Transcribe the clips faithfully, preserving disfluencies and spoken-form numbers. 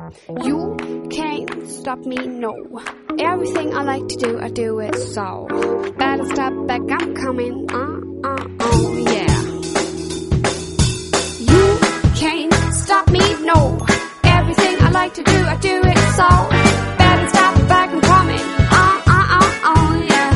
You can't stop me, no. Everything I like to do, I do it, so better step back, I'm coming, uh, uh, oh, yeah. You can't stop me, no. Everything I like to do, I do it, so better step back, I'm coming, uh, uh, uh, oh, yeah.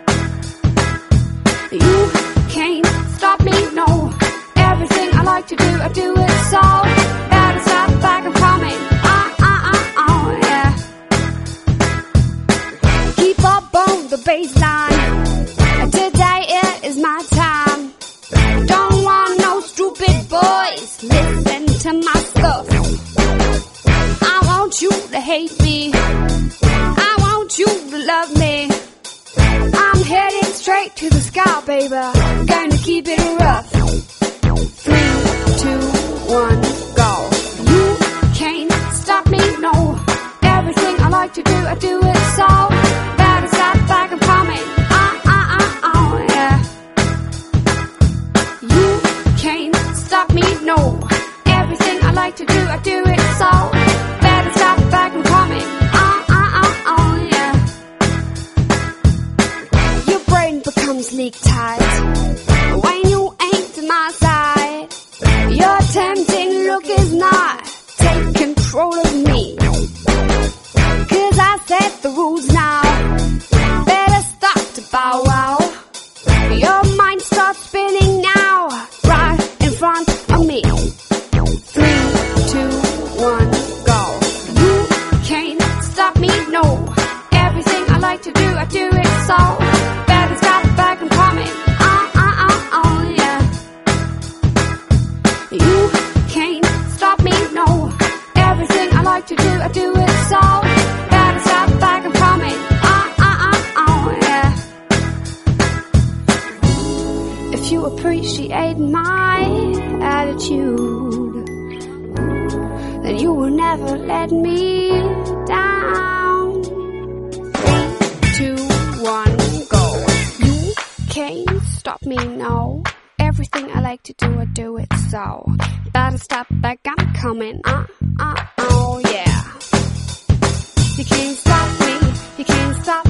You can't stop me, no. Everything I like to do, I do it, so better step back, I'm coming, uh, uh, uh, oh, yeah. Keep up on the baseline. Today it is my time. Don't want no stupid boys. Listen to my stuff. I want you to hate me. I want you to love me. I'm heading straight to the sky, baby. Gonna keep it rough. Three, two, one, go. You can't stop me, no. Everything I like to do, I do it, so better step back, I'm coming. Uh, uh, uh, oh, yeah. You can't stop me, no. Everything I like to do, I do it, so better step back, I'm coming. Uh, uh, uh, oh, yeah. Your brain becomes leak-tight when you ain't to my side. Your tempting look is not take control of me. Cause I set the rules now. Better stop to bow wow. Your mind starts spinning now, right in front of me. Three, two, one, go. You can't stop me, no. Everything I like to do, I do it, so better stop back, I'm coming. Uh, uh, uh, oh, yeah. You can't stop me, no. Everything I like to do, I do it, so better stop back, I'm coming. Uh, uh, uh, oh, yeah. If you appreciate my attitude, then you will never let me down. Three, two, one, go. You can't stop me, no. Everything I like to do, I do it, so better step back, I'm coming. Uh, uh, oh, yeah. You can't stop me, you can't stop